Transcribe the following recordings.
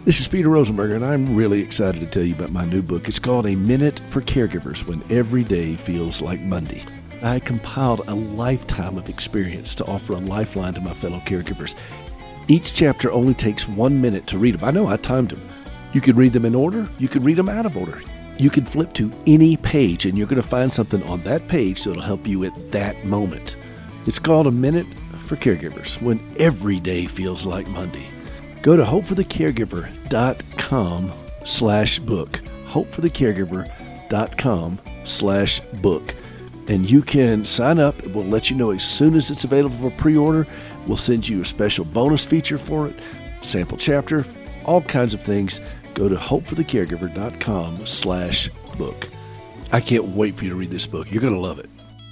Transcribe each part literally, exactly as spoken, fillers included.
This is Peter Rosenberger, and I'm really excited to tell you about my new book. It's called A Minute for Caregivers When Every Day Feels Like Monday. I compiled a lifetime of experience to offer a lifeline to my fellow caregivers. Each chapter only takes one minute to read them. I know I timed them. You can read them in order. You can read them out of order. You can flip to any page, and you're going to find something on that page that'll help you at that moment. It's called A Minute for Caregivers When Every Day Feels Like Monday. Go to hopeforthecaregiver.com slash book, hopeforthecaregiver.com slash book. And you can sign up. We'll let you know as soon as it's available for pre-order. We'll send you a special bonus feature for it, sample chapter, all kinds of things. Go to hopeforthecaregiver.com slash book. I can't wait for you to read this book. You're going to love it.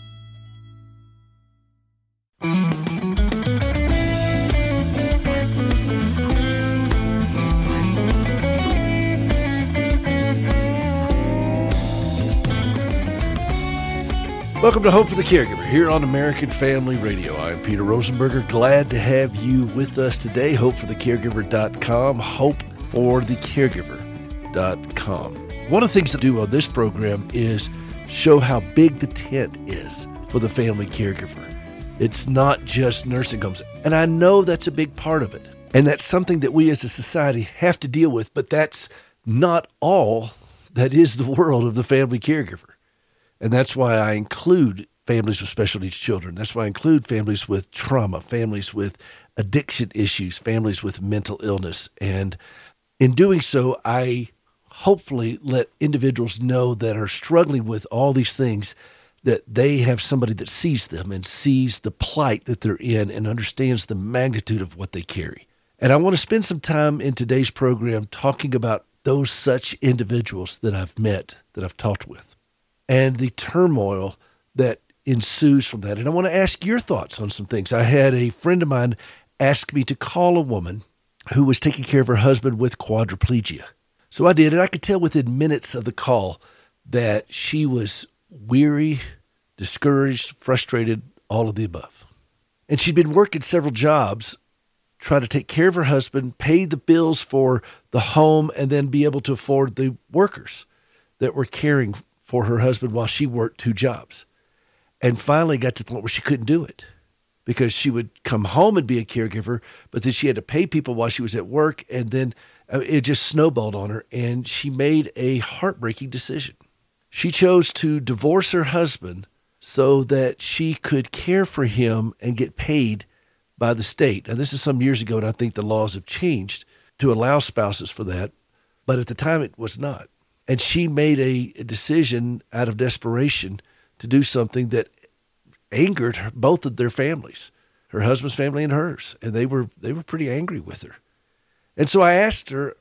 Welcome to Hope for the Caregiver here on American Family Radio. I'm Peter Rosenberger. Glad to have you with us today. hope for the caregiver dot com, hope for the caregiver dot com. One of the things I do on this program is show how big the tent is for the family caregiver. It's not just nursing homes. And I know that's a big part of it. And that's something that we as a society have to deal with, but that's not all that is the world of the family caregiver. And that's why I include families with special needs children. That's why I include families with trauma, families with addiction issues, families with mental illness. And in doing so, I hopefully let individuals know that are struggling with all these things that they have somebody that sees them and sees the plight that they're in and understands the magnitude of what they carry. And I want to spend some time in today's program talking about those such individuals that I've met, that I've talked with, and the turmoil that ensues from that. And I want to ask your thoughts on some things. I had a friend of mine ask me to call a woman who was taking care of her husband with quadriplegia. So I did, and I could tell within minutes of the call that she was weary, discouraged, frustrated, all of the above. And she'd been working several jobs, trying to take care of her husband, pay the bills for the home, and then be able to afford the workers that were caring for her husband while she worked two jobs. And finally got to the point where she couldn't do it because she would come home and be a caregiver, but then she had to pay people while she was at work, and then it just snowballed on her, and she made a heartbreaking decision. She chose to divorce her husband so that she could care for him and get paid by the state. Now, this is some years ago, and I think the laws have changed to allow spouses for that, but at the time it was not. And she made a, a decision out of desperation to do something that angered her, both of their families, her husband's family and hers. And they were they were pretty angry with her. And so I asked her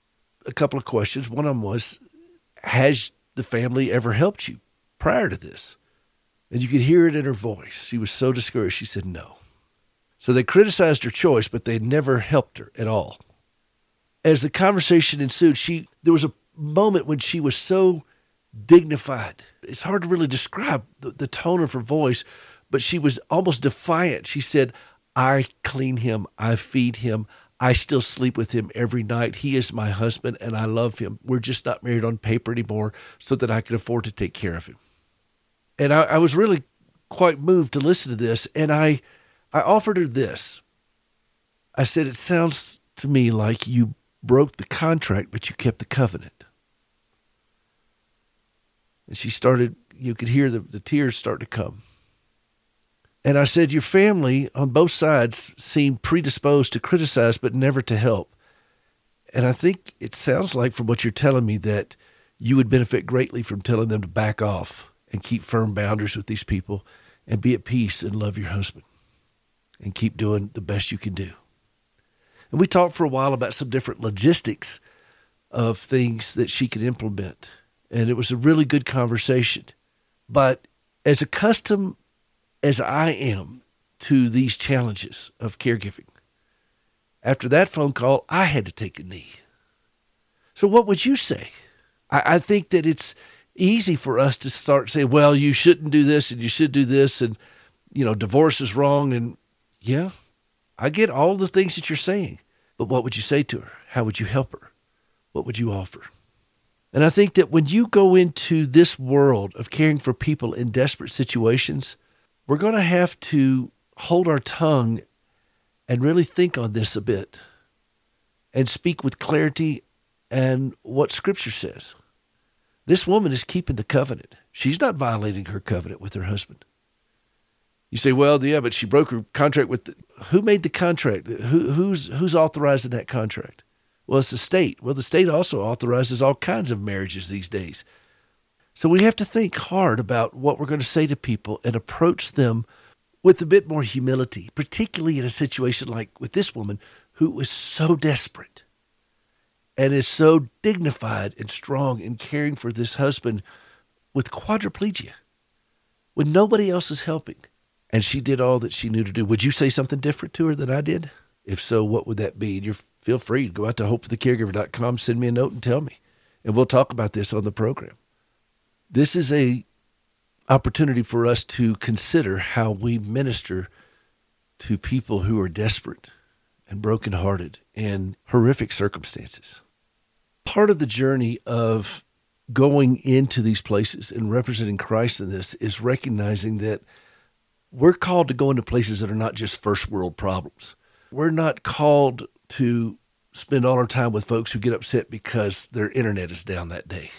a couple of questions. One of them was, has the family ever helped you prior to this? And you could hear it in her voice. She was so discouraged. She said no. So they criticized her choice, but they never helped her at all. As the conversation ensued, she there was a moment when she was so dignified. It's hard to really describe the, the tone of her voice, but she was almost defiant. She said, I clean him, I feed him, I still sleep with him every night. He is my husband and I love him. We're just not married on paper anymore so that I can afford to take care of him. And I, I was really quite moved to listen to this. And I, I offered her this. I said, it sounds to me like you broke the contract, but you kept the covenant. And she started, you could hear the, the tears start to come. And I said, your family on both sides seemed predisposed to criticize, but never to help. And I think it sounds like from what you're telling me that you would benefit greatly from telling them to back off and keep firm boundaries with these people and be at peace and love your husband and keep doing the best you can do. And we talked for a while about some different logistics of things that she could implement. And it was a really good conversation. But as accustomed as I am to these challenges of caregiving, after that phone call, I had to take a knee. So what would you say? I, I think that it's easy for us to start saying, well, you shouldn't do this and you should do this. And, you know, divorce is wrong. And yeah, I get all the things that you're saying. But what would you say to her? how would you help her? What would you offer? And I think that when you go into this world of caring for people in desperate situations, we're going to have to hold our tongue and really think on this a bit and speak with clarity and what Scripture says. This woman is keeping the covenant. She's not violating her covenant with her husband. You say, well, yeah, but she broke her contract with the, who made the contract? Who, who's who's authorizing that contract? Well, it's the state. Well, the state also authorizes all kinds of marriages these days. So we have to think hard about what we're going to say to people and approach them with a bit more humility, particularly in a situation like with this woman who is so desperate and is so dignified and strong in caring for this husband with quadriplegia when nobody else is helping. And she did all that she knew to do. Would you say something different to her than I did? If so, what would that be? And you're, feel free to go out to hope for the caregiver dot com, send me a note and tell me. And we'll talk about this on the program. This is a opportunity for us to consider how we minister to people who are desperate and brokenhearted in horrific circumstances. Part of the journey of going into these places and representing Christ in this is recognizing that we're called to go into places that are not just first world problems. We're not called to spend all our time with folks who get upset because their internet is down that day.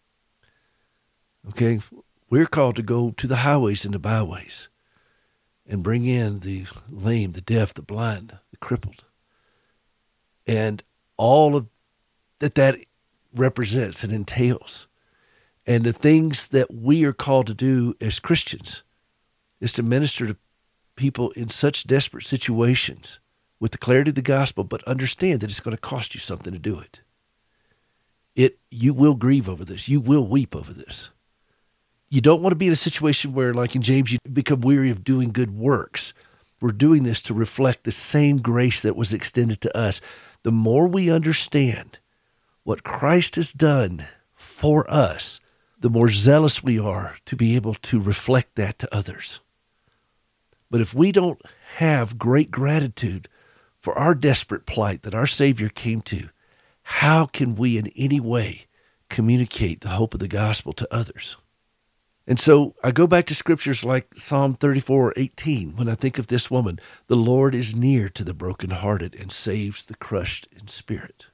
Okay? We're called to go to the highways and the byways and bring in the lame, the deaf, the blind, the crippled, and all of that that represents and entails. And the things that we are called to do as Christians is to minister to people in such desperate situations with the clarity of the gospel, but understand that it's going to cost you something to do it. It you will grieve over this. You will weep over this. You don't want to be in a situation where, like in James, you become weary of doing good works. We're doing this to reflect the same grace that was extended to us. The more we understand what Christ has done for us, the more zealous we are to be able to reflect that to others. But if we don't have great gratitude for our desperate plight that our Savior came to, how can we in any way communicate the hope of the gospel to others? And so I go back to scriptures like Psalm thirty-four eighteen when I think of this woman. The Lord is near to the brokenhearted and saves the crushed in spirit.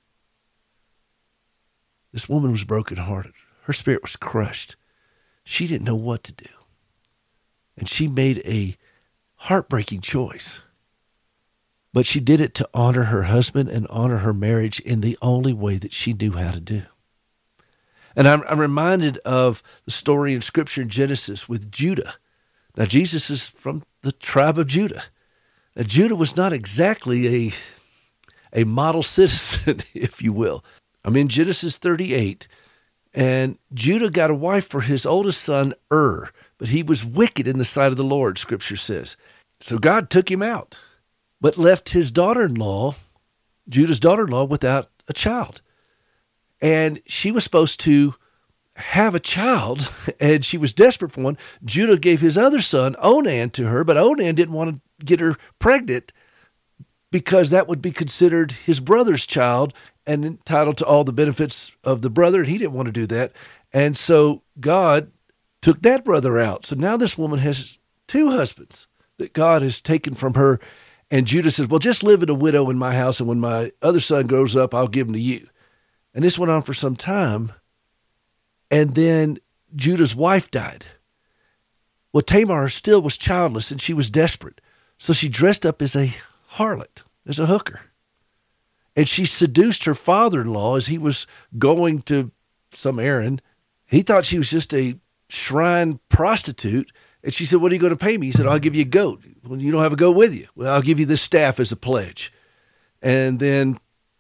This woman was brokenhearted. Her spirit was crushed. She didn't know what to do. And she made a heartbreaking choice. But she did it to honor her husband and honor her marriage in the only way that she knew how to do. And I'm, I'm reminded of the story in Scripture in Genesis with Judah. Now, Jesus is from the tribe of Judah. Now, Judah was not exactly a, a model citizen, if you will. I'm in Genesis thirty-eight, and Judah got a wife for his oldest son, Ur, but he was wicked in the sight of the Lord, Scripture says. So God took him out, but left his daughter-in-law, Judah's daughter-in-law, without a child. And she was supposed to have a child, and she was desperate for one. Judah gave his other son, Onan, to her, but Onan didn't want to get her pregnant because that would be considered his brother's child and entitled to all the benefits of the brother, and he didn't want to do that. And so God took that brother out. So now this woman has two husbands that God has taken from her, and Judah says, well, just live in a widow in my house, and when my other son grows up, I'll give him to you. And this went on for some time, and then Judah's wife died. Well, Tamar still was childless, and she was desperate. So she dressed up as a harlot, as a hooker. And she seduced her father-in-law as he was going to some errand. He thought she was just a shrine prostitute. And she said, what are you going to pay me? He said, I'll give you a goat. Well, you don't have a goat with you. Well, I'll give you this staff as a pledge. And then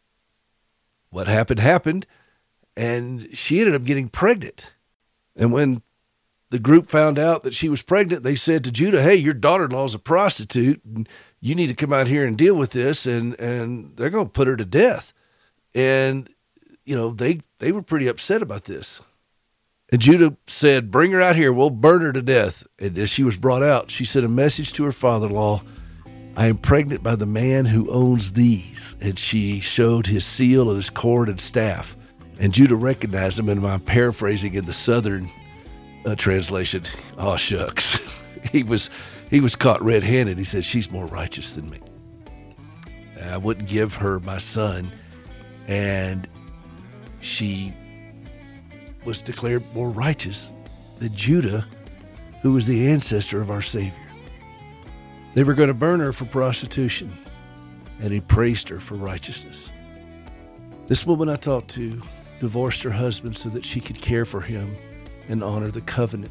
what happened, happened. And she ended up getting pregnant. And when the group found out that she was pregnant, they said to Judah, hey, your daughter-in-law is a prostitute, and you need to come out here and deal with this, and, and they're going to put her to death. And, you know, they, they were pretty upset about this. And Judah said, bring her out here, we'll burn her to death. And as she was brought out, she sent a message to her father-in-law, I am pregnant by the man who owns these. And she showed his seal and his cord and staff. And Judah recognized him, and I'm paraphrasing in the Southern uh, translation. Oh, shucks. he was he was caught red-handed. He said, she's more righteous than me. And I wouldn't give her my son. And she was declared more righteous than Judah, who was the ancestor of our Savior. They were going to burn her for prostitution, and he praised her for righteousness. This woman I talked to divorced her husband so that she could care for him and honor the covenant.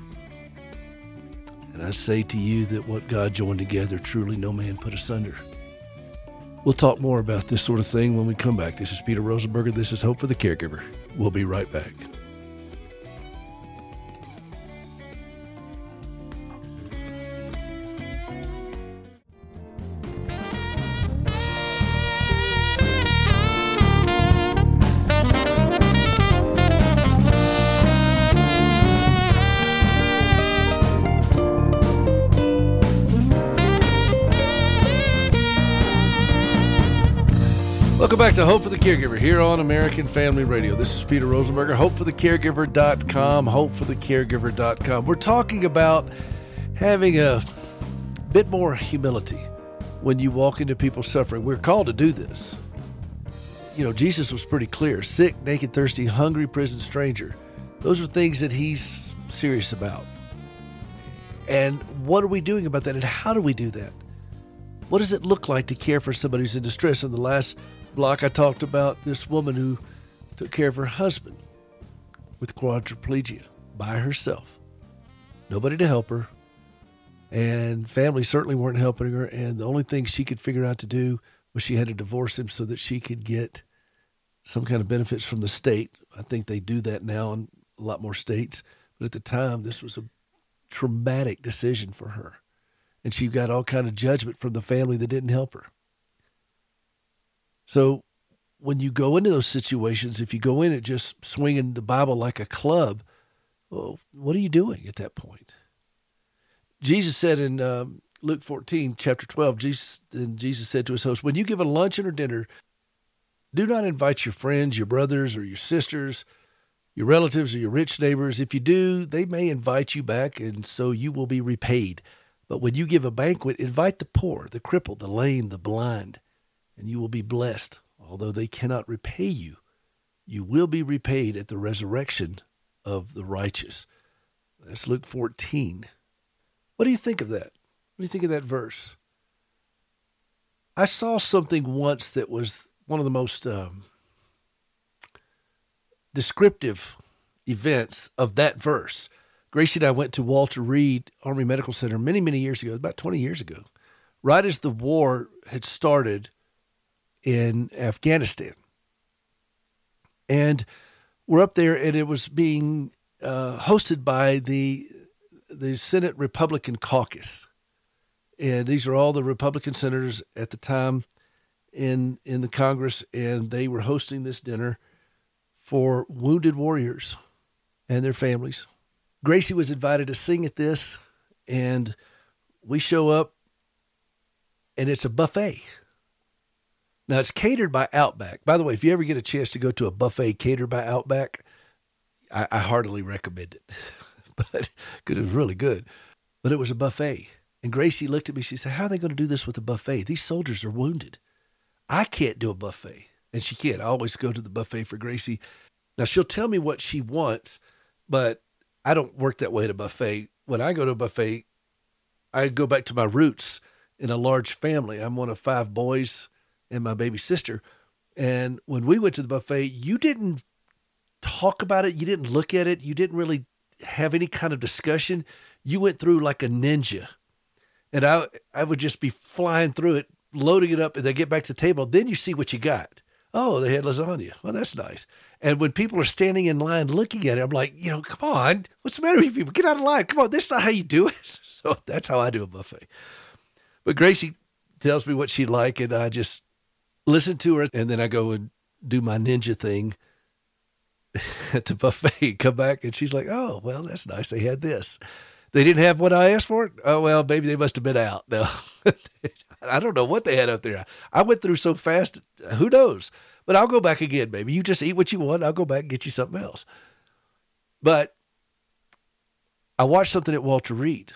And I say to you that what God joined together, truly no man put asunder. We'll talk more about this sort of thing when we come back. This is Peter Rosenberger. This is Hope for the Caregiver. We'll be right back. Welcome back to Hope for the Caregiver here on American Family Radio. This is Peter Rosenberger, hope for the caregiver dot com, hope for the caregiver dot com. We're talking about having a bit more humility when you walk into people's suffering. We're called to do this. You know, Jesus was pretty clear. Sick, naked, thirsty, hungry, prison, stranger. Those are things that he's serious about. And what are we doing about that? And how do we do that? What does it look like to care for somebody who's in distress? In the last block, I talked about this woman who took care of her husband with quadriplegia by herself. Nobody to help her, and family certainly weren't helping her, and the only thing she could figure out to do was she had to divorce him so that she could get some kind of benefits from the state. I think they do that now in a lot more states, but at the time, this was a traumatic decision for her, and she got all kind of judgment from the family that didn't help her. So when you go into those situations, if you go in it just swinging the Bible like a club, well, what are you doing at that point? Jesus said in um, Luke fourteen, chapter twelve, Jesus, and Jesus said to his host, when you give a luncheon or dinner, do not invite your friends, your brothers or your sisters, your relatives or your rich neighbors. If you do, they may invite you back, and so you will be repaid. But when you give a banquet, invite the poor, the crippled, the lame, the blind, and you will be blessed. Although they cannot repay you, you will be repaid at the resurrection of the righteous. That's Luke fourteen. What do you think of that? What do you think of that verse? I saw something once that was one of the most um, descriptive events of that verse. Gracie and I went to Walter Reed Army Medical Center many, many years ago, about twenty years ago, right as the war had started in Afghanistan. And we're up there, and it was being uh, hosted by the the Senate Republican Caucus. And these are all the Republican senators at the time in in the Congress, and they were hosting this dinner for wounded warriors and their families. Gracie was invited to sing at this, and we show up, and it's a buffet. Now, it's catered by Outback. By the way, if you ever get a chance to go to a buffet catered by Outback, I, I heartily recommend it, but because it was really good. But it was a buffet. And Gracie looked at me. She said, how are they going to do this with a buffet? These soldiers are wounded. I can't do a buffet. And she can't. I always go to the buffet for Gracie. Now, she'll tell me what she wants, but I don't work that way at a buffet. When I go to a buffet, I go back to my roots in a large family. I'm one of five boys and my baby sister. And when we went to the buffet, you didn't talk about it. You didn't look at it. You didn't really have any kind of discussion. You went through like a ninja. And I I would just be flying through it, loading it up, and they get back to the table. Then you see what you got. Oh, they had lasagna. Well, that's nice. And when people are standing in line looking at it, I'm like, you know, come on. What's the matter with you people? Get out of line. Come on. That's not how you do it. So that's how I do a buffet. But Gracie tells me what she'd like, and I just listen to her, and then I go and do my ninja thing at the buffet. Come back, and she's like, oh, well, that's nice. They had this. They didn't have what I asked for? Oh, well, maybe they must have been out. No, I don't know what they had up there. I went through so fast, who knows? But I'll go back again, baby. You just eat what you want. I'll go back and get you something else. But I watched something at Walter Reed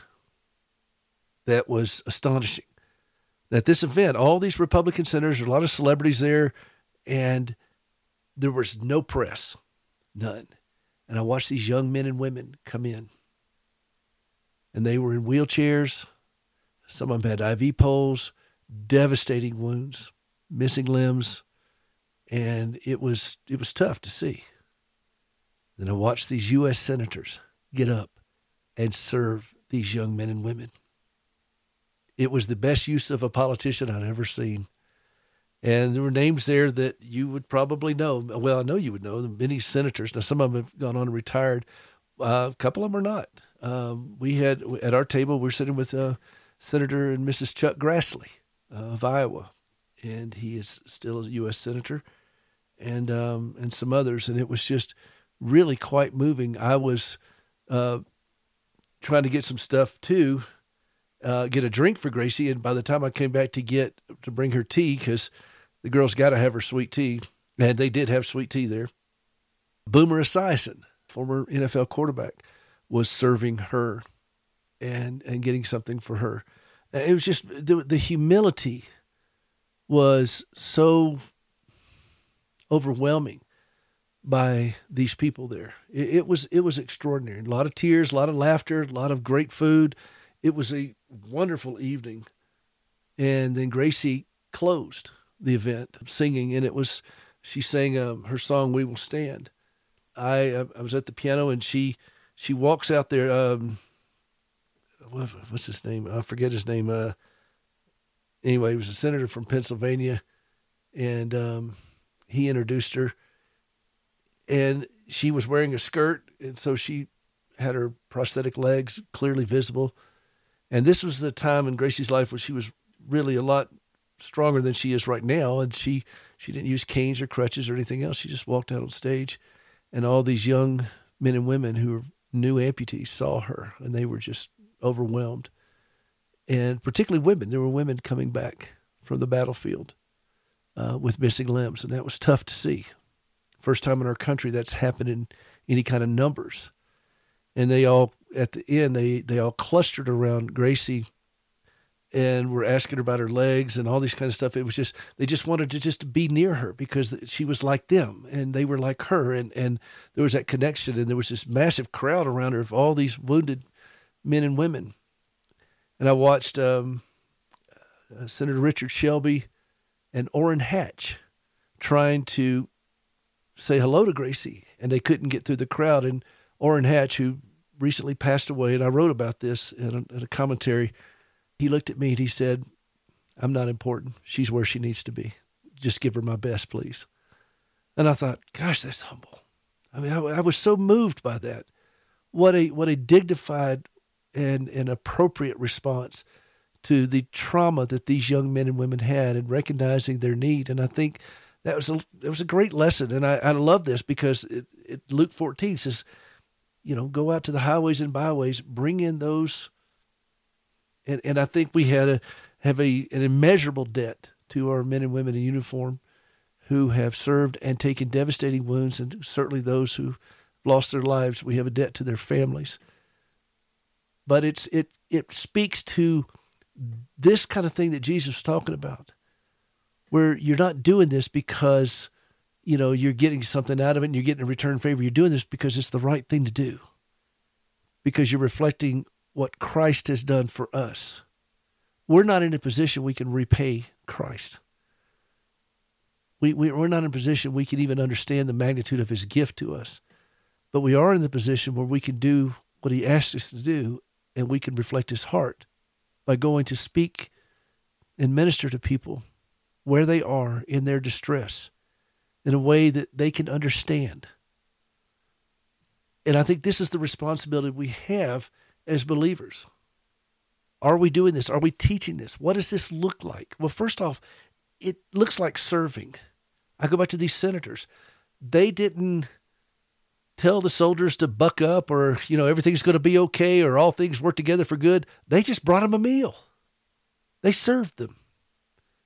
that was astonishing. At this event, all these Republican senators, a lot of celebrities there, and there was no press, none. And I watched these young men and women come in. And they were in wheelchairs. Some of them had I V poles, devastating wounds, missing limbs. And it was it was tough to see. Then I watched these U S senators get up and serve these young men and women. It was the best use of a politician I'd ever seen. And there were names there that you would probably know. Well, I know you would know many senators. Now, some of them have gone on and retired. Uh, a couple of them are not. Um, we had, at our table, we were sitting with uh, Senator and Missus Chuck Grassley uh, of Iowa. And he is still a U S senator, and um, and some others. And it was just really quite moving. I was uh, trying to get some stuff, too, uh, get a drink for Gracie. And by the time I came back to get to bring her tea, because the girls got to have her sweet tea, and they did have sweet tea there, Boomer Esiason, former N F L quarterback, was serving her and and getting something for her. It was just the, the humility was so overwhelming by these people there. It, it was it was extraordinary. A lot of tears, a lot of laughter, a lot of great food. It was a wonderful evening. And then Gracie closed the event singing, and it was she sang um, her song "We Will Stand." I I was at the piano, and she she walks out there. Um, what, what's his name? I forget his name. Uh, Anyway, he was a senator from Pennsylvania, and um, he introduced her. And she was wearing a skirt, and so she had her prosthetic legs clearly visible. And this was the time in Gracie's life when she was really a lot stronger than she is right now, and she, she didn't use canes or crutches or anything else. She just walked out on stage, and all these young men and women who were new amputees saw her, and they were just overwhelmed. And particularly women. There were women coming back from the battlefield uh, with missing limbs, and that was tough to see. First time in our country that's happened in any kind of numbers. And they all, at the end, they, they all clustered around Gracie and were asking her about her legs and all these kind of stuff. It was just, they just wanted to just be near her because she was like them and they were like her. And, and there was that connection, and there was this massive crowd around her of all these wounded men and women. And I watched um, uh, Senator Richard Shelby and Orrin Hatch trying to say hello to Gracie, and they couldn't get through the crowd. And Orrin Hatch, who recently passed away, and I wrote about this in a, in a commentary, he looked at me and he said, "I'm not important. She's where she needs to be. Just give her my best, please." And I thought, gosh, that's humble. I mean, I, I was so moved by that. What a what a dignified and an appropriate response to the trauma that these young men and women had, and recognizing their need. And I think that was a, it was a great lesson. And I, I love this because it, it, Luke fourteen says, you know, go out to the highways and byways, bring in those. And, and I think we had a, have a, an immeasurable debt to our men and women in uniform who have served and taken devastating wounds, and certainly those who lost their lives. We have a debt to their families. But it's it it speaks to this kind of thing that Jesus was talking about, where you're not doing this because, you know, you're getting something out of it and you're getting a return favor. You're doing this because it's the right thing to do, because you're reflecting what Christ has done for us. We're not in a position we can repay Christ. We, we, we're not in a position we can even understand the magnitude of his gift to us. But we are in the position where we can do what he asked us to do, and we can reflect his heart by going to speak and minister to people where they are in their distress in a way that they can understand. And I think this is the responsibility we have as believers. Are we doing this? Are we teaching this? What does this look like? Well, first off, it looks like serving. I go back to these senators. They didn't tell the soldiers to buck up, or, you know, everything's going to be okay, or all things work together for good. They just brought them a meal. They served them.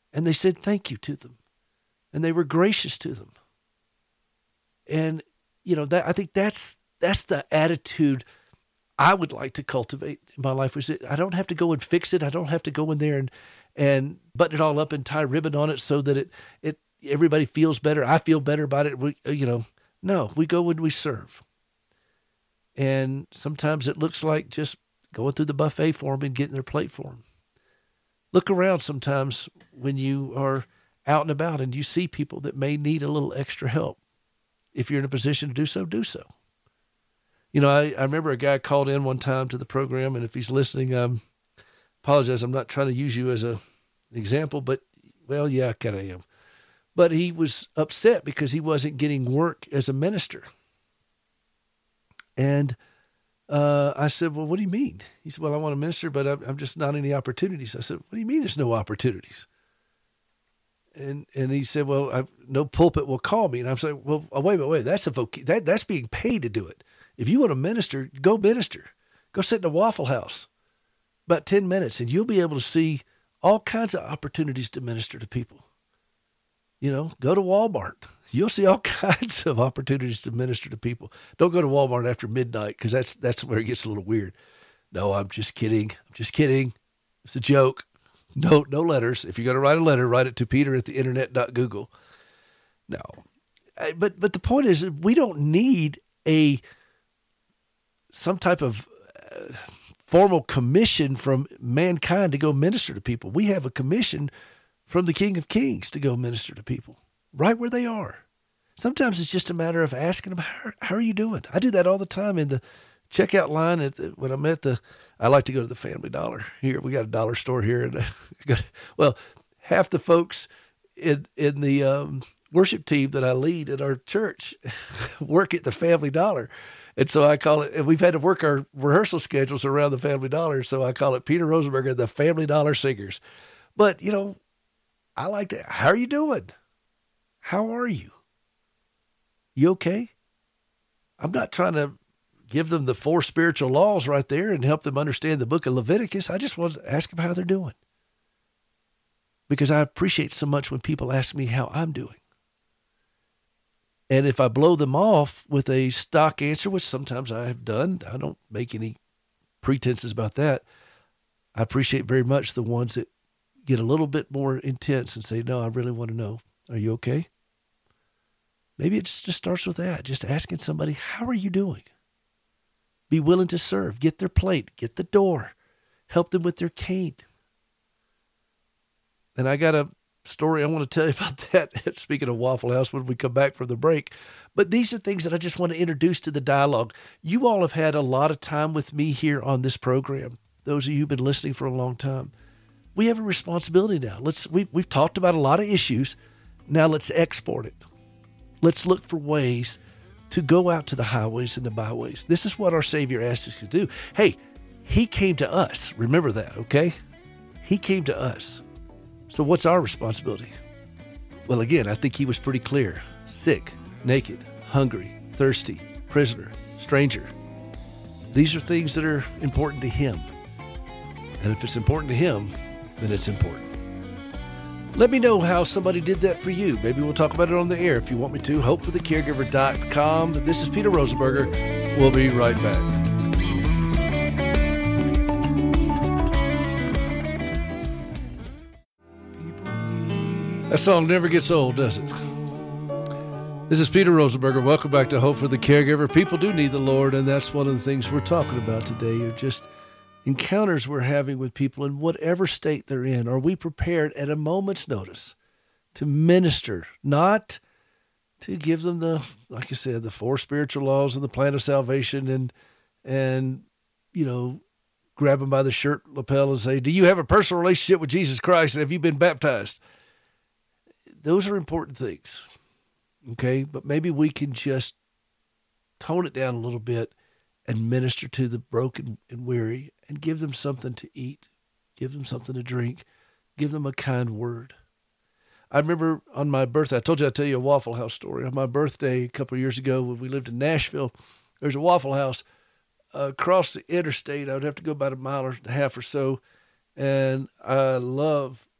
And they said thank you to them. And they were gracious to them. And, you know, that I think that's that's the attitude I would like to cultivate in my life. Was it, I don't have to go and fix it. I don't have to go in there and and button it all up and tie ribbon on it so that it it everybody feels better. I feel better about it. We, you know, no, we go when we serve. And sometimes it looks like just going through the buffet for them and getting their plate for them. Look around sometimes when you are out and about and you see people that may need a little extra help. If you're in a position to do so, do so. You know, I, I remember a guy called in one time to the program, and if he's listening, um, apologize. I'm not trying to use you as a, an example, but, well, yeah, I kind of am. But he was upset because he wasn't getting work as a minister. And uh, I said, well, what do you mean? He said, well, I want to minister, but I'm, I'm just not any opportunities. I said, what do you mean there's no opportunities? And and he said, well, I, no pulpit will call me. And I'm saying, well, oh, wait, wait, wait. That's a voc- that that's being paid to do it. If you want to minister, go minister. Go sit in a Waffle House about ten minutes, and you'll be able to see all kinds of opportunities to minister to people. You know, go to Walmart. You'll see all kinds of opportunities to minister to people. Don't go to Walmart after midnight because that's that's where it gets a little weird. No, I'm just kidding. I'm just kidding. It's a joke. No, no letters. If you're going to write a letter, write it to Peter at the internet dot google. No, I, but but the point is, we don't need a some type of uh, formal commission from mankind to go minister to people. We have a commission from the King of Kings to go minister to people right where they are. Sometimes it's just a matter of asking them, how, how are you doing? I do that all the time in the checkout line at the, when I'm at the, I like to go to the Family Dollar here. We got a dollar store here. And got, well, half the folks in, in the um, worship team that I lead at our church work at the Family Dollar. And so I call it, and we've had to work our rehearsal schedules around the Family Dollar. So I call it Peter Rosenberger, the Family Dollar Singers. But, you know, I like to, how are you doing? How are you? You okay? I'm not trying to give them the four spiritual laws right there and help them understand the book of Leviticus. I just want to ask them how they're doing. Because I appreciate so much when people ask me how I'm doing. And if I blow them off with a stock answer, which sometimes I have done, I don't make any pretenses about that. I appreciate very much the ones that get a little bit more intense and say, no, I really want to know, are you okay? Maybe it just starts with that, just asking somebody, how are you doing? Be willing to serve, get their plate, get the door, help them with their cane. And I got a story I want to tell you about that, speaking of Waffle House, when we come back from the break. But these are things that I just want to introduce to the dialogue. You all have had a lot of time with me here on this program. Those of you who've been listening for a long time. We have a responsibility now. Let's we've, we've talked about a lot of issues. Now let's export it. Let's look for ways to go out to the highways and the byways. This is what our Savior asked us to do. Hey, he came to us. Remember that, okay? He came to us. So what's our responsibility? Well, again, I think he was pretty clear. Sick, naked, hungry, thirsty, prisoner, stranger. These are things that are important to him. And if it's important to him, then it's important. Let me know how somebody did that for you. Maybe we'll talk about it on the air if you want me to. hope for the caregiver dot com. This is Peter Rosenberger. We'll be right back. That song never gets old, does it? This is Peter Rosenberger. Welcome back to Hope for the Caregiver. People do need the Lord, and that's one of the things we're talking about today. Are just encounters we're having with people in whatever state they're in. Are we prepared at a moment's notice to minister, not to give them the, like I said, the four spiritual laws and the plan of salvation and, and, you know, grab them by the shirt lapel and say, do you have a personal relationship with Jesus Christ? And have you been baptized? Those are important things. Okay. But maybe we can just tone it down a little bit and minister to the broken and weary and give them something to eat, give them something to drink, give them a kind word. I remember on my birthday, I told you I'd tell you a Waffle House story. On my birthday a couple of years ago when we lived in Nashville, there's a Waffle House uh, across the interstate. I would have to go about a mile and a half or so. And I love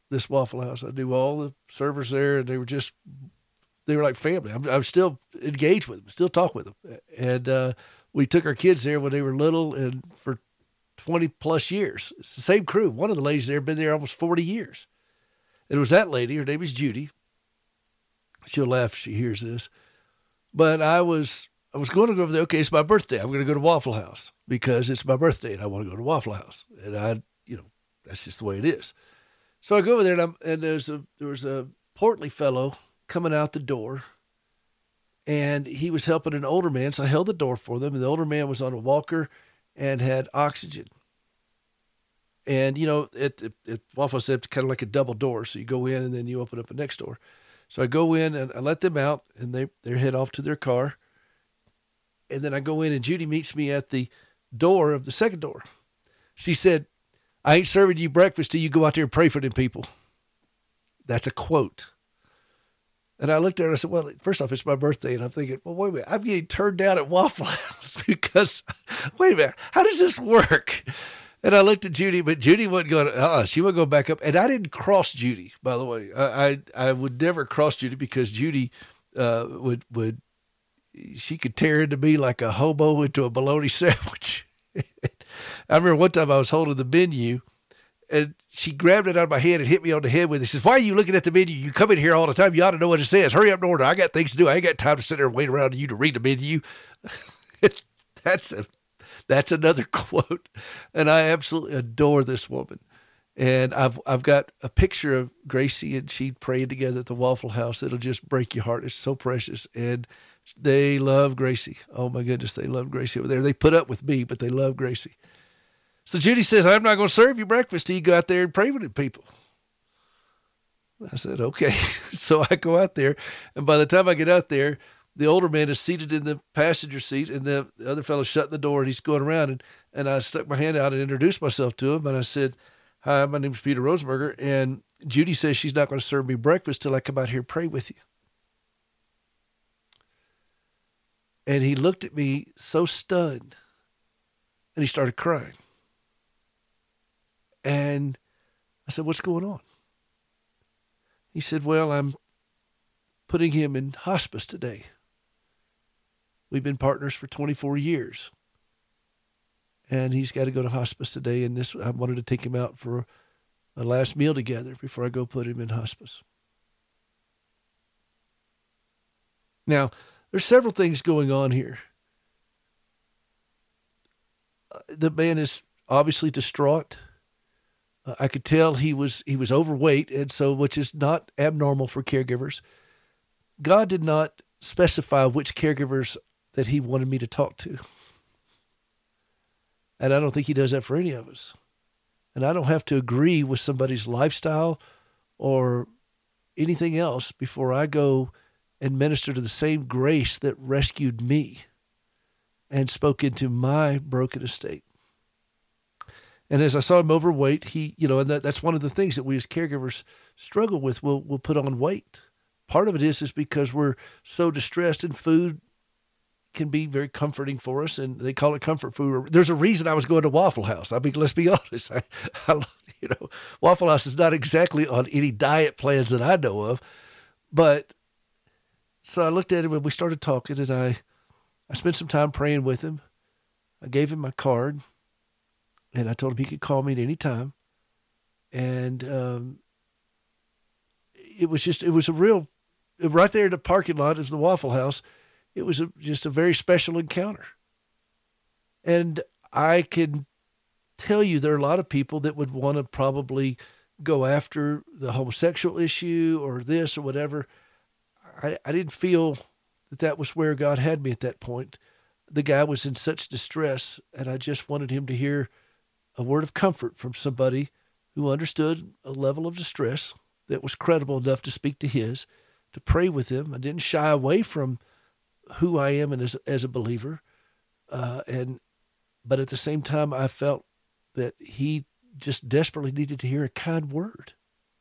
this Waffle House. I knew all the servers there, and they were just, they were like family. I'm, I'm still engaged with them, still talk with them. And uh, we took our kids there when they were little, and for twenty plus years, it's the same crew. One of the ladies there had been there almost forty years. It was that lady. Her name is Judy. She'll laugh if she hears this. But I was I was going to go over there. Okay, it's my birthday. I'm going to go to Waffle House because it's my birthday and I want to go to Waffle House. And I, you know, that's just the way it is. So I go over there, and, I'm, and there's a there was a portly fellow coming out the door, and he was helping an older man. So I held the door for them, and the older man was on a walker and had oxygen. And, you know, it, it, it Waffle House is kind of like a double door. So you go in and then you open up the next door. So I go in and I let them out, and they, they head off to their car. And then I go in, and Judy meets me at the door of the second door. She said, "I ain't serving you breakfast till you go out there and pray for them people." That's a quote. And I looked at her and I said, well, first off, it's my birthday. And I'm thinking, well, wait a minute, I'm getting turned down at Waffle House because, wait a minute, how does this work? And I looked at Judy, but Judy wasn't going to, uh, she wouldn't go back up. And I didn't cross Judy, by the way. I I, I would never cross Judy because Judy uh, would, would, she could tear into me like a hobo into a bologna sandwich. I remember one time I was holding the menu, and she grabbed it out of my hand and hit me on the head with it. She says, "Why are you looking at the menu? You come in here all the time. You ought to know what it says. Hurry up and order. I got things to do. I ain't got time to sit there and wait around you to read the menu." That's a, that's another quote. And I absolutely adore this woman. And I've I've got a picture of Gracie and she praying together at the Waffle House. It'll just break your heart. It's so precious. And they love Gracie. Oh, my goodness, they love Gracie over there. They put up with me, but they love Gracie. So Judy says, "I'm not going to serve you breakfast till you go out there and pray with the people." I said, okay. So I go out there, and by the time I get out there, the older man is seated in the passenger seat, and the, the other fellow shut the door, and he's going around, and, and I stuck my hand out and introduced myself to him, and I said, "Hi, my name's Peter Rosenberger," and Judy says she's not going to serve me breakfast till I come out here and pray with you. And he looked at me so stunned, and he started crying. And I said, "What's going on?" He said, "Well, I'm putting him in hospice today. We've been partners for twenty-four years. And he's got to go to hospice today. And this, I wanted to take him out for a last meal together before I go put him in hospice." Now, there's several things going on here. Uh, the man is obviously distraught. Uh, I could tell he was he was overweight, and so which is not abnormal for caregivers. God did not specify which caregivers that he wanted me to talk to. And I don't think he does that for any of us. And I don't have to agree with somebody's lifestyle or anything else before I go and minister to the same grace that rescued me and spoke into my broken estate. And as I saw him overweight, he, you know, and that, that's one of the things that we as caregivers struggle with. We'll, we'll put on weight. Part of it is, is because we're so distressed, and food can be very comforting for us, and they call it comfort food. There's a reason I was going to Waffle House. I mean, let's be honest. I, I, you know, Waffle House is not exactly on any diet plans that I know of, but so I looked at him and we started talking, and I, I spent some time praying with him. I gave him my card. And I told him he could call me at any time. And um, it was just, it was a real, right there in the parking lot of the Waffle House, it was a, just a very special encounter. And I can tell you there are a lot of people that would want to probably go after the homosexual issue or this or whatever. I, I didn't feel that that was where God had me at that point. The guy was in such distress, and I just wanted him to hear a word of comfort from somebody who understood a level of distress that was credible enough to speak to his, to pray with him. I didn't shy away from who I am and as, as a believer. Uh, and, but at the same time, I felt that he just desperately needed to hear a kind word.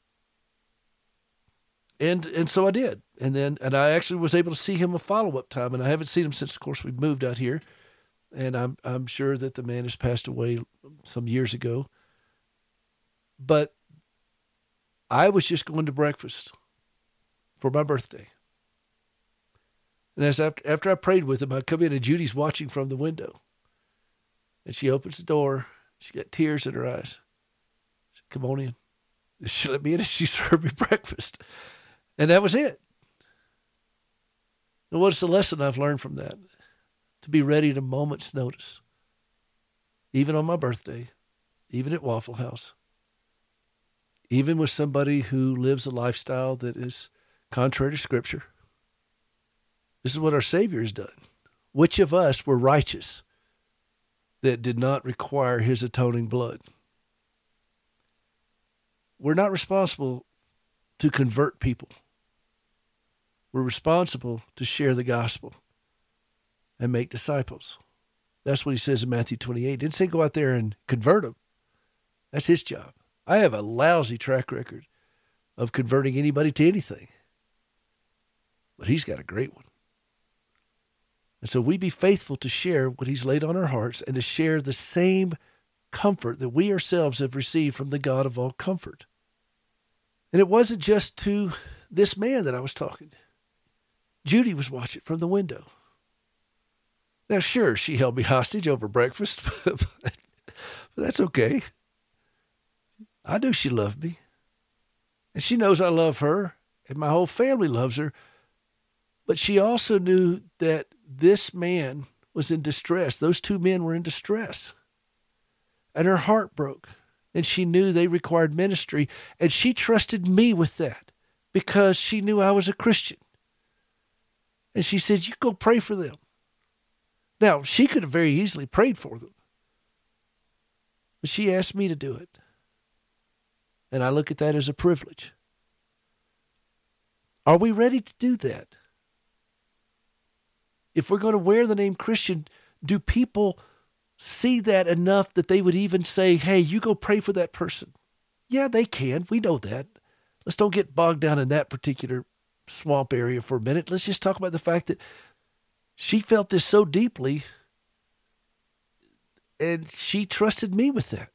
And, and so I did. And then, and I actually was able to see him a follow-up time, and I haven't seen him since, of course, we moved out here. And I'm I'm sure that the man has passed away some years ago. But I was just going to breakfast for my birthday. And as after, after I prayed with him, I come in and Judy's watching from the window. And she opens the door. She got tears in her eyes. She said, come on in. And she let me in and she served me breakfast. And that was it. And what's the lesson I've learned from that? To be ready at a moment's notice. Even on my birthday, even at Waffle House, even with somebody who lives a lifestyle that is contrary to Scripture. This is what our Savior has done. Which of us were righteous that did not require his atoning blood? We're not responsible to convert people. We're responsible to share the gospel and make disciples. That's what he says in Matthew twenty-eight. He didn't say go out there and convert them. That's his job. I have a lousy track record of converting anybody to anything. But he's got a great one. And so we be faithful to share what he's laid on our hearts and to share the same comfort that we ourselves have received from the God of all comfort. And it wasn't just to this man that I was talking. Judy was watching from the window. Now, sure, she held me hostage over breakfast, but, but that's okay. I knew she loved me. And she knows I love her, and my whole family loves her. But she also knew that this man was in distress. Those two men were in distress. And her heart broke. And she knew they required ministry. And she trusted me with that because she knew I was a Christian. And she said, you go pray for them. Now, she could have very easily prayed for them. But she asked me to do it. And I look at that as a privilege. Are we ready to do that? If we're going to wear the name Christian, do people see that enough that they would even say, hey, you go pray for that person? Yeah, they can. We know that. Let's don't get bogged down in that particular swamp area for a minute. Let's just talk about the fact that she felt this so deeply, and she trusted me with that.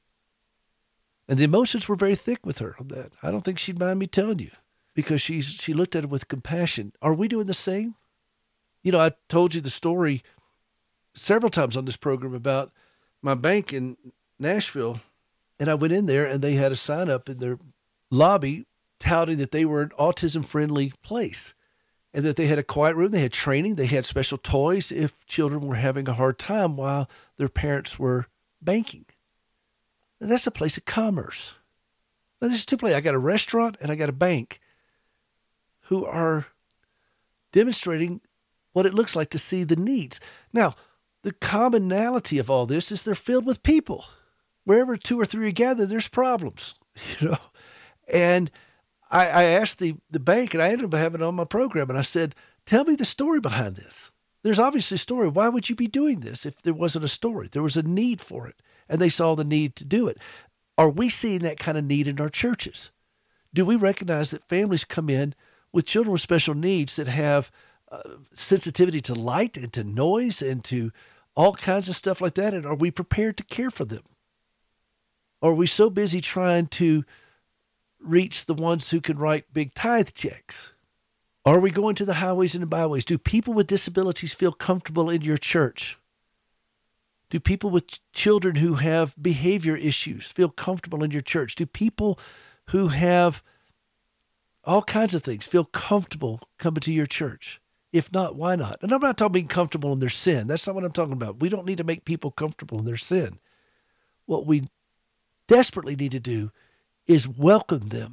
And the emotions were very thick with her on that. I don't think she'd mind me telling you, because she's she looked at it with compassion. Are we doing the same? You know, I told you the story several times on this program about my bank in Nashville, and I went in there, and they had a sign up in their lobby touting that they were an autism-friendly place, and that they had a quiet room, they had training, they had special toys if children were having a hard time while their parents were banking. And that's a place of commerce. Now, this is two places. I got a restaurant and I got a bank who are demonstrating what it looks like to see the needs. Now, the commonality of all this is they're filled with people. Wherever two or three are gathered, there's problems, you know. And I, I asked the, the bank, and I ended up having it on my program, and I said, tell me the story behind this. There's obviously a story. Why would you be doing this if there wasn't a story? There was a need for it, and they saw the need to do it. Are we seeing that kind of need in our churches? Do we recognize that families come in with children with special needs that have uh, sensitivity to light and to noise and to all kinds of stuff like that, and are we prepared to care for them? Or are we so busy trying to reach the ones who can write big tithe checks? Are we going to the highways and the byways? Do people with disabilities feel comfortable in your church? Do people with children who have behavior issues feel comfortable in your church? Do people who have all kinds of things feel comfortable coming to your church? If not, why not? And I'm not talking being comfortable in their sin. That's not what I'm talking about. We don't need to make people comfortable in their sin. What we desperately need to do is welcome them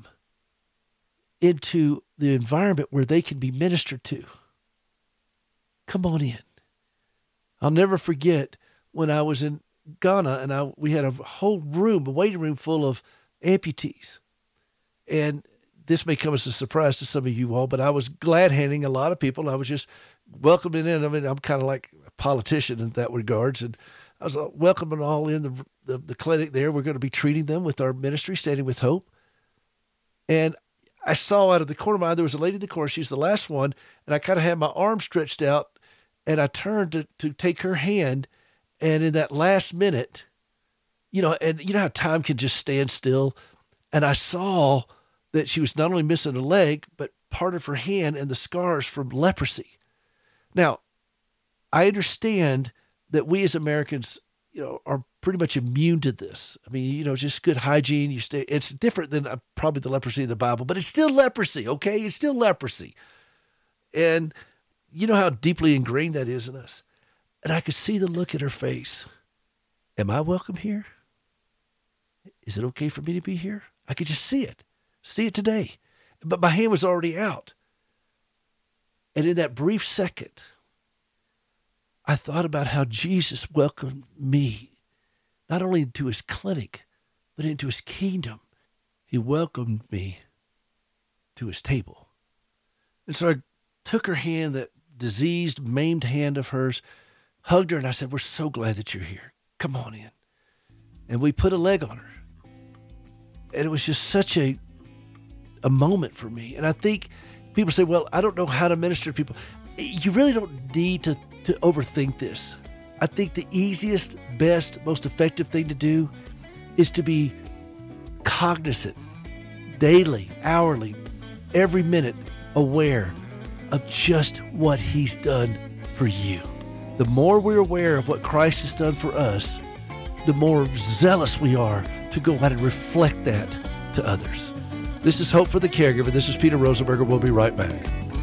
into the environment where they can be ministered to. Come on in. I'll never forget when I was in Ghana and I we had a whole room, a waiting room full of amputees. And this may come as a surprise to some of you all, but I was glad handing a lot of people. I was just welcoming in. I mean, I'm kind of like a politician in that regards. And I was welcoming all in the, the, the clinic there. We're going to be treating them with our ministry, Standing with Hope. And I saw out of the corner of my eye, there was a lady in the corner. She's the last one. And I kind of had my arm stretched out, and I turned to, to take her hand. And in that last minute, you know, and you know how time can just stand still. And I saw that she was not only missing a leg, but part of her hand and the scars from leprosy. Now, I understand that we as Americans, you know, are pretty much immune to this. I mean, you know, just good hygiene. You stay. It's different than uh, probably the leprosy in the Bible, but it's still leprosy. Okay, it's still leprosy, and you know how deeply ingrained that is in us. And I could see the look in her face. Am I welcome here? Is it okay for me to be here? I could just see it, see it today, but my hand was already out. And in that brief second, I thought about how Jesus welcomed me, not only into his clinic, but into his kingdom. He welcomed me to his table. And so I took her hand, that diseased, maimed hand of hers, hugged her, and I said, we're so glad that you're here. Come on in. And we put a leg on her. And it was just such a, a moment for me. And I think people say, well, I don't know how to minister to people. You really don't need to, to overthink this. I think the easiest, best, most effective thing to do is to be cognizant, daily, hourly, every minute, aware of just what he's done for you. The more we're aware of what Christ has done for us, the more zealous we are to go out and reflect that to others. This is Hope for the Caregiver. This is Peter Rosenberger. We'll be right back.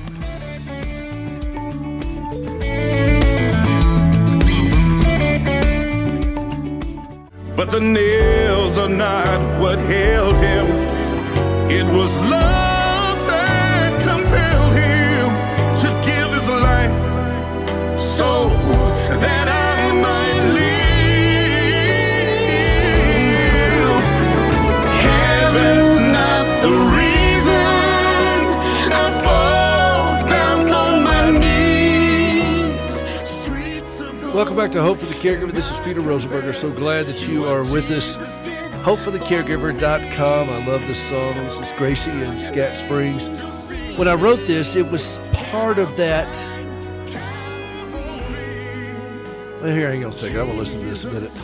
But the nails are not what held him. It was love that compelled him to give his life so that I might live. Heaven's not the reason I fall down on my knees. Streets of gold. Welcome back to Hope for the Caregiver. This is Peter Rosenberger. So glad that you are with us. hope for the caregiver dot com. I love this song. This is Gracie and Scat Springs. When I wrote this, it was part of that. Well, here, hang on a second. I'm going to listen to this a minute.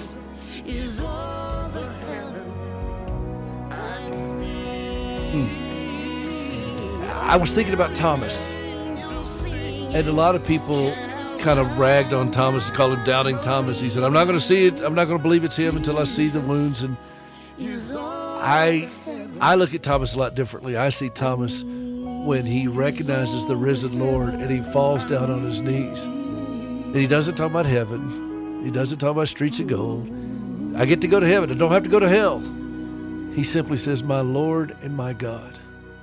Hmm. I was thinking about Thomas. And a lot of people kind of ragged on Thomas and called him Doubting Thomas. He said, I'm not going to see it. I'm not going to believe it's him until I see the wounds. And I I look at Thomas a lot differently. I see Thomas when he recognizes the risen Lord and he falls down on his knees. And he doesn't talk about heaven. He doesn't talk about streets of gold. I get to go to heaven. I don't have to go to hell. He simply says, my Lord and my God.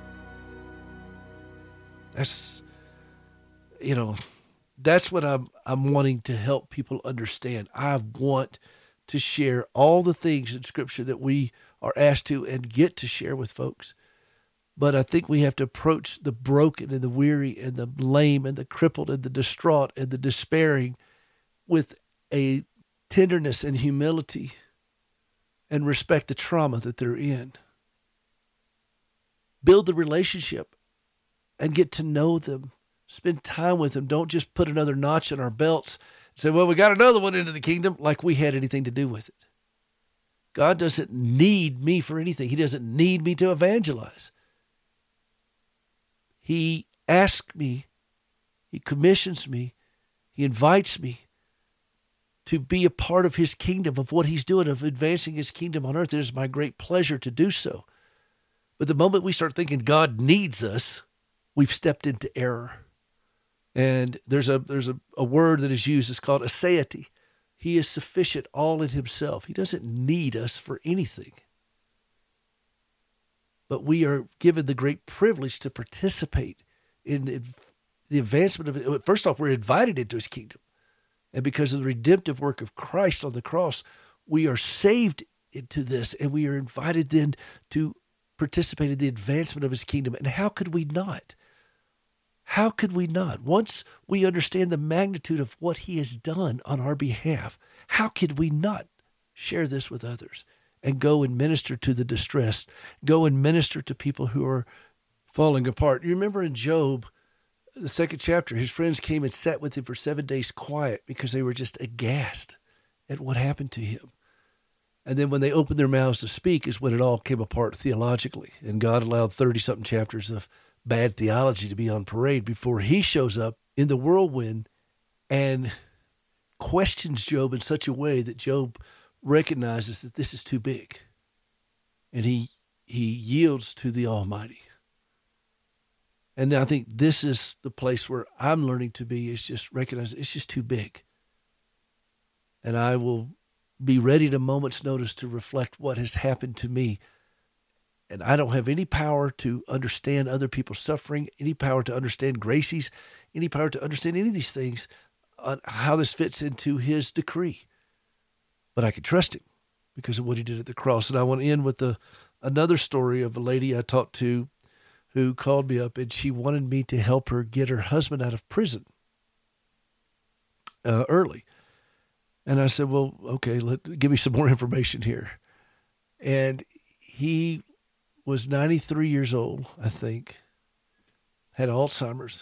That's, you know, that's what I'm I'm wanting to help people understand. I want to share all the things in Scripture that we are asked to and get to share with folks. But I think we have to approach the broken and the weary and the lame and the crippled and the distraught and the despairing with a tenderness and humility and respect the trauma that they're in. Build the relationship and get to know them. Spend time with them. Don't just put another notch in our belts and say, well, we got another one into the kingdom, like we had anything to do with it. God doesn't need me for anything. He doesn't need me to evangelize. He asks me, he commissions me, he invites me to be a part of his kingdom, of what he's doing, of advancing his kingdom on earth. It is my great pleasure to do so. But the moment we start thinking God needs us, we've stepped into error. And there's a there's a, a word that is used. It's called aseity. He is sufficient all in himself. He doesn't need us for anything. But we are given the great privilege to participate in the advancement of it. First off, we're invited into his kingdom. And because of the redemptive work of Christ on the cross, we are saved into this, and we are invited then to participate in the advancement of his kingdom. And how could we not? How could we not? Once we understand the magnitude of what he has done on our behalf, how could we not share this with others and go and minister to the distressed, go and minister to people who are falling apart? You remember in Job, the second chapter, his friends came and sat with him for seven days quiet because they were just aghast at what happened to him. And then when they opened their mouths to speak is when it all came apart theologically. And God allowed thirty-something chapters of bad theology to be on parade before he shows up in the whirlwind and questions Job in such a way that Job recognizes that this is too big. And he he yields to the Almighty. And I think this is the place where I'm learning to be, is just recognize it's just too big. And I will be ready at a moment's notice to reflect what has happened to me. And I don't have any power to understand other people's suffering, any power to understand Gracie's, any power to understand any of these things, on how this fits into his decree. But I can trust him because of what he did at the cross. And I want to end with the, another story of a lady I talked to who called me up, and she wanted me to help her get her husband out of prison uh, early. And I said, well, okay, let, give me some more information here. And he was ninety-three years old, I think, had Alzheimer's.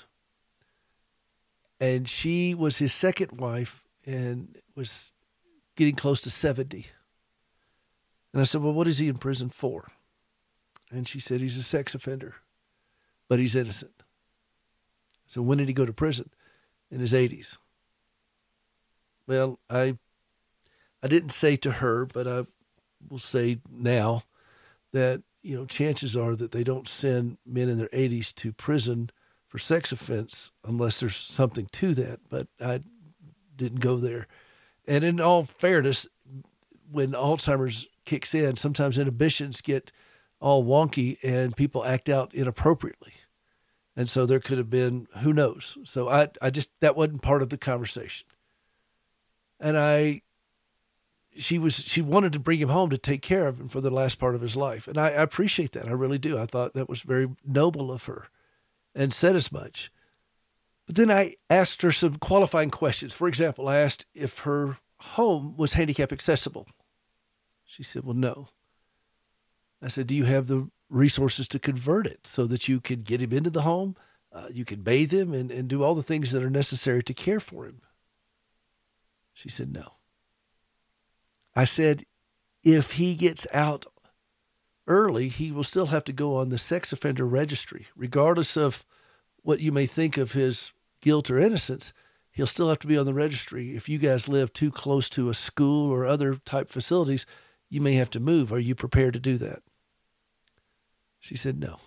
And she was his second wife and was getting close to seventy. And I said, well, what is he in prison for? And she said, he's a sex offender, but he's innocent. So when did he go to prison? In his eighties. Well, I I didn't say to her, but I will say now that, you know, chances are that they don't send men in their eighties to prison for sex offense unless there's something to that, but I didn't go there. And in all fairness, when Alzheimer's kicks in, sometimes inhibitions get all wonky and people act out inappropriately. And so there could have been, who knows? So I, I just, that wasn't part of the conversation. And I, she was, she wanted to bring him home to take care of him for the last part of his life. And I, I appreciate that. I really do. I thought that was very noble of her and said as much. But then I asked her some qualifying questions. For example, I asked if her home was handicap accessible. She said, well, no. I said, do you have the resources to convert it so that you could get him into the home, uh, you could bathe him and, and do all the things that are necessary to care for him? She said, no. I said, if he gets out early, he will still have to go on the sex offender registry. Regardless of what you may think of his guilt or innocence, he'll still have to be on the registry. If you guys live too close to a school or other type facilities, you may have to move. Are you prepared to do that? She said, no.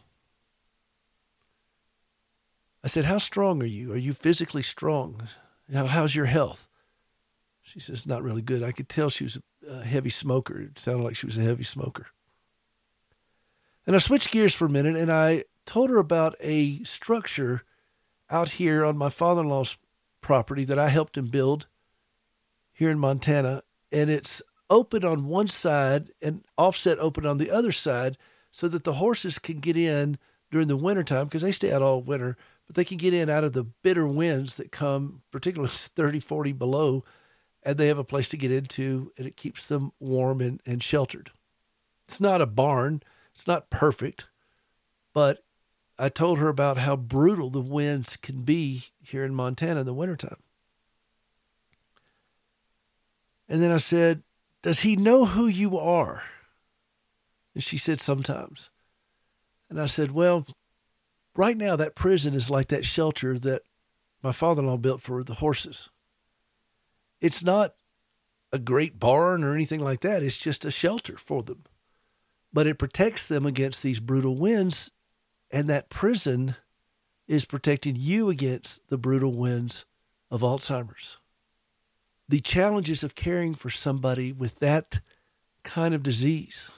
I said, how strong are you? Are you physically strong? How, how's your health? She says, not really good. I could tell she was a heavy smoker. It sounded like she was a heavy smoker. And I switched gears for a minute, and I told her about a structure out here on my father-in-law's property that I helped him build here in Montana. And it's open on one side and offset open on the other side so that the horses can get in during the wintertime, because they stay out all winter, but they can get in out of the bitter winds that come, particularly thirty, forty below, and they have a place to get into, and it keeps them warm and, and sheltered. It's not a barn. It's not perfect, but I told her about how brutal the winds can be here in Montana in the wintertime. And then I said, does he know who you are? And she said, sometimes. And I said, well, right now that prison is like that shelter that my father-in-law built for the horses. It's not a great barn or anything like that. It's just a shelter for them. But it protects them against these brutal winds, and that prison is protecting you against the brutal winds of Alzheimer's. The challenges of caring for somebody with that kind of disease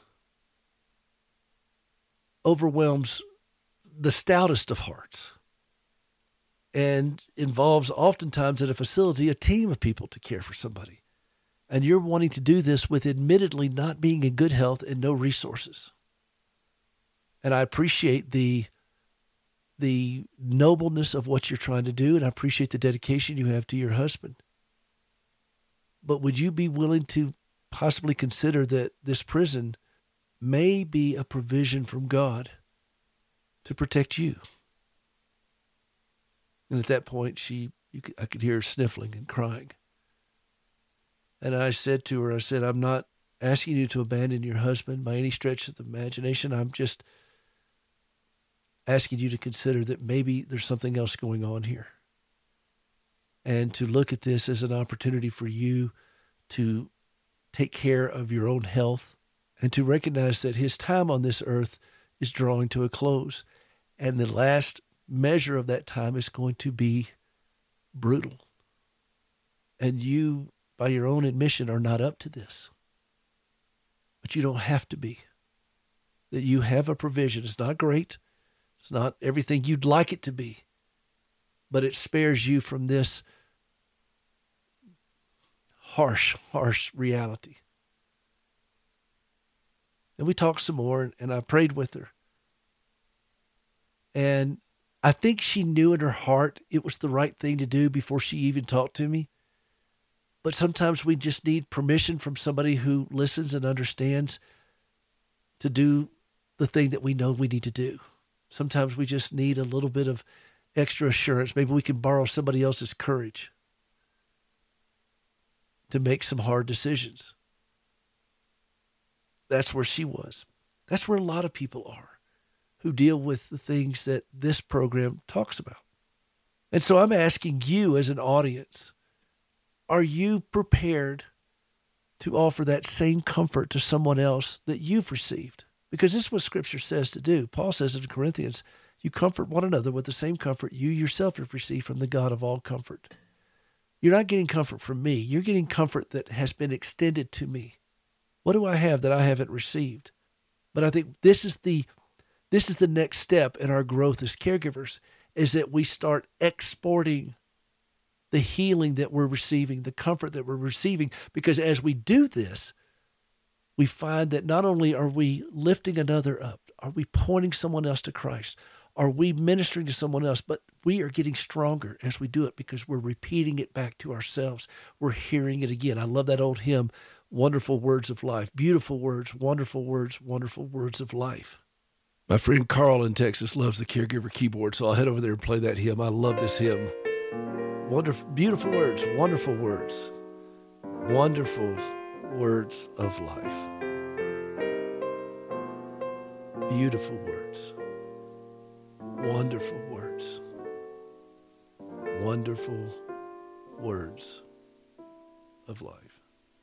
overwhelms the stoutest of hearts and involves oftentimes at a facility a team of people to care for somebody. And you're wanting to do this with admittedly not being in good health and no resources. And I appreciate the the nobleness of what you're trying to do, and I appreciate the dedication you have to your husband. But would you be willing to possibly consider that this prison may be a provision from God to protect you? And at that point, she, you could, I could hear her sniffling and crying. And I said to her, I said, I'm not asking you to abandon your husband by any stretch of the imagination. I'm just asking you to consider that maybe there's something else going on here. And to look at this as an opportunity for you to take care of your own health and to recognize that his time on this earth is drawing to a close. And the last measure of that time is going to be brutal. And you, by your own admission, are not up to this. But you don't have to be. That you have a provision. It's not great. It's not everything you'd like it to be. But it spares you from this harsh, harsh reality. And we talked some more, and I prayed with her. And I think she knew in her heart it was the right thing to do before she even talked to me. But sometimes we just need permission from somebody who listens and understands to do the thing that we know we need to do. Sometimes we just need a little bit of extra assurance. Maybe we can borrow somebody else's courage to make some hard decisions. That's where she was. That's where a lot of people are who deal with the things that this program talks about. And so I'm asking you as an audience, are you prepared to offer that same comfort to someone else that you've received? Because this is what Scripture says to do. Paul says in Corinthians, you comfort one another with the same comfort you yourself have received from the God of all comfort. You're not getting comfort from me. You're getting comfort that has been extended to me. What do I have that I haven't received? But I think this is the this is the next step in our growth as caregivers, is that we start exporting the healing that we're receiving, the comfort that we're receiving. Because as we do this, we find that not only are we lifting another up, are we pointing someone else to Christ, are we ministering to someone else, but we are getting stronger as we do it because we're repeating it back to ourselves. We're hearing it again. I love that old hymn, Wonderful Words of Life. Beautiful words, wonderful words, wonderful words of life. My friend Carl in Texas loves the Caregiver keyboard, so I'll head over there and play that hymn. I love this hymn. Wonderful, beautiful words, wonderful words, wonderful words of life. Beautiful words, wonderful words, wonderful words of life.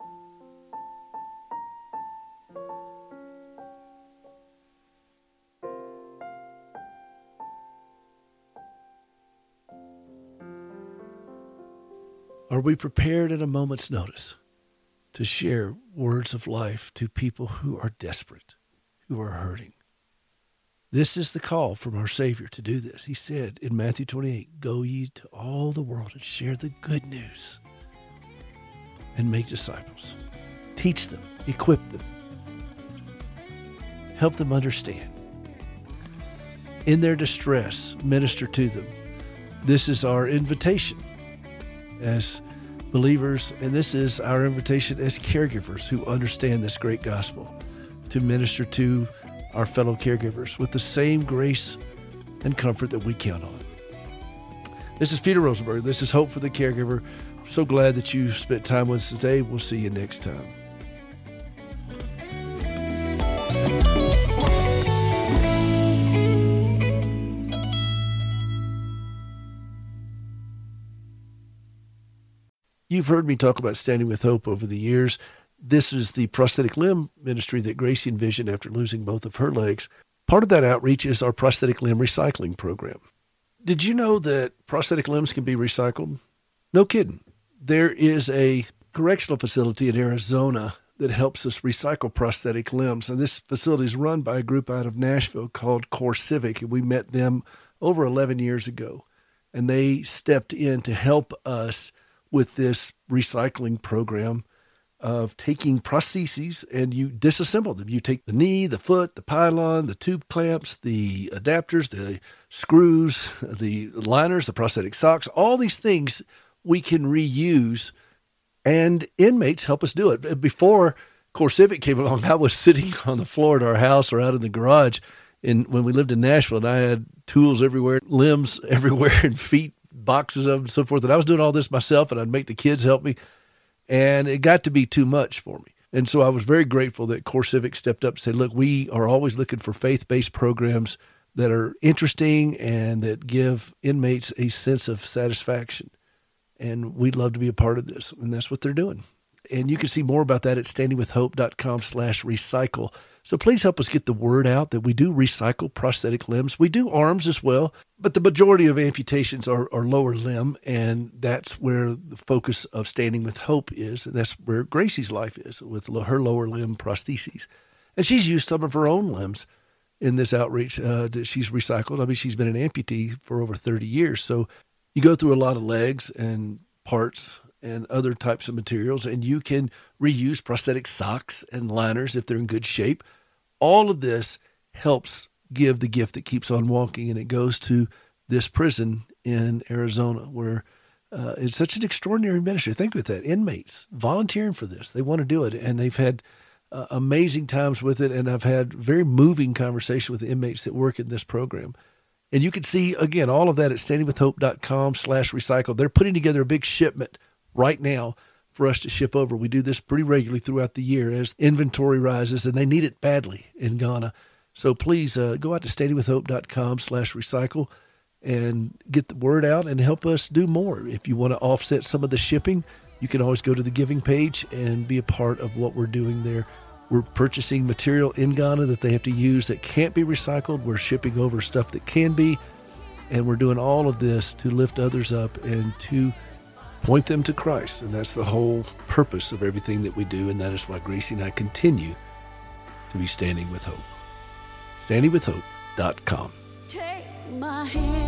Are we prepared at a moment's notice to share words of life to people who are desperate, who are hurting? This is the call from our Savior to do this. He said in Matthew twenty-eight, go ye to all the world and share the good news and make disciples. Teach them, equip them, help them understand. In their distress, minister to them. This is our invitation as believers, and this is our invitation as caregivers who understand this great gospel, to minister to our fellow caregivers with the same grace and comfort that we count on. This is Peter Rosenberg. This is Hope for the Caregiver. So glad that you spent time with us today. We'll see you next time. You've heard me talk about Standing with Hope over the years. This is the prosthetic limb ministry that Gracie envisioned after losing both of her legs. Part of that outreach is our prosthetic limb recycling program. Did you know that prosthetic limbs can be recycled? No kidding. There is a correctional facility in Arizona that helps us recycle prosthetic limbs. And this facility is run by a group out of Nashville called Core Civic. And we met them over eleven years ago. And they stepped in to help us with this recycling program of taking prostheses and you disassemble them. You take the knee, the foot, the pylon, the tube clamps, the adapters, the screws, the liners, the prosthetic socks, all these things we can reuse, and inmates help us do it. Before Core Civic came along, I was sitting on the floor at our house or out in the garage in, when we lived in Nashville, and I had tools everywhere, limbs everywhere, and feet, boxes of them and so forth. And I was doing all this myself, and I'd make the kids help me. And it got to be too much for me. And so I was very grateful that CoreCivic stepped up and said, look, we are always looking for faith-based programs that are interesting and that give inmates a sense of satisfaction. And we'd love to be a part of this. And that's what they're doing. And you can see more about that at standingwithhope.com slash recycle. So please help us get the word out that we do recycle prosthetic limbs. We do arms as well, but the majority of amputations are, are lower limb, and that's where the focus of Standing with Hope is. And that's where Gracie's life is, with her lower limb prostheses. And she's used some of her own limbs in this outreach uh, that she's recycled. I mean, she's been an amputee for over thirty years. So you go through a lot of legs and parts and other types of materials, and you can reuse prosthetic socks and liners if they're in good shape. All of this helps give the gift that keeps on walking, and it goes to this prison in Arizona where uh, it's such an extraordinary ministry. Think with that, inmates volunteering for this. They want to do it, and they've had uh, amazing times with it, and I've had very moving conversation with the inmates that work in this program. And you can see, again, all of that at standingwithhope.com slash recycle. They're putting together a big shipment right now for us to ship over. We do this pretty regularly throughout the year as inventory rises, and they need it badly in Ghana. So please uh, go out to standingwithhope.com slash recycle and get the word out and help us do more. If you want to offset some of the shipping, you can always go to the giving page and be a part of what we're doing there. We're purchasing material in Ghana that they have to use that can't be recycled. We're shipping over stuff that can be, and we're doing all of this to lift others up and to point them to Christ. And that's the whole purpose of everything that we do, and that is why Gracie and I continue to be Standing with Hope. standing with hope dot com. Take my hand.